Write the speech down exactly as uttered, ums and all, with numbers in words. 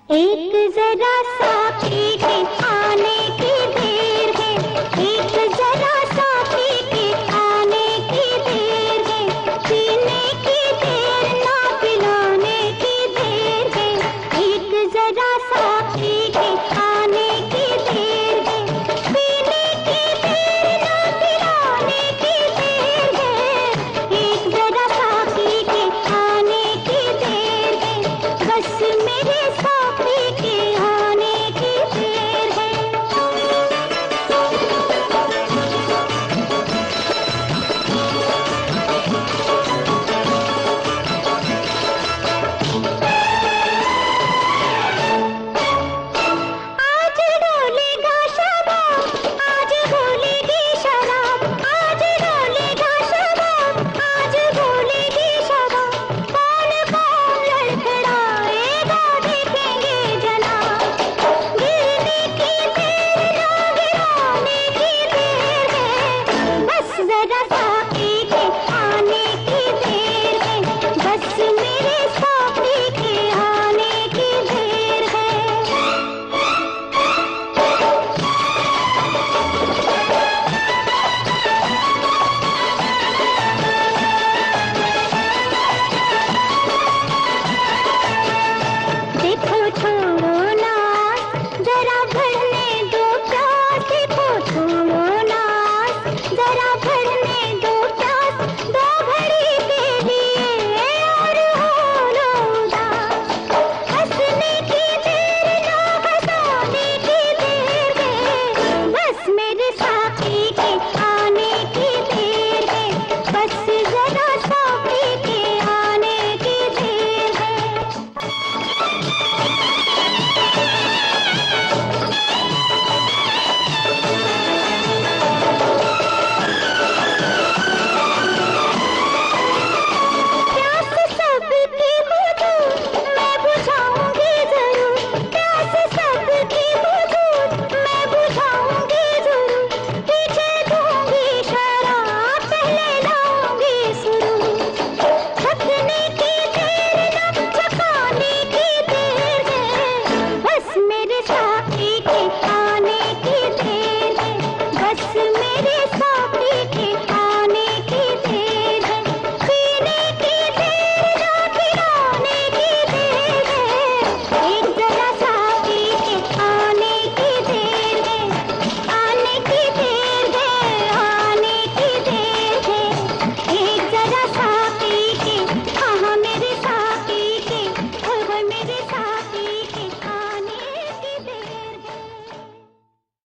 एक जरा साथी के आने की देर है, एक जरा साथी के आने की देर है, पीने की देर ना पिलाने की देर है, एक जरा साथी के आने की देर है, पीने की देर ना पिलाने की देर है, एक जरा साथी के आने की देर है, बस मेरे साथ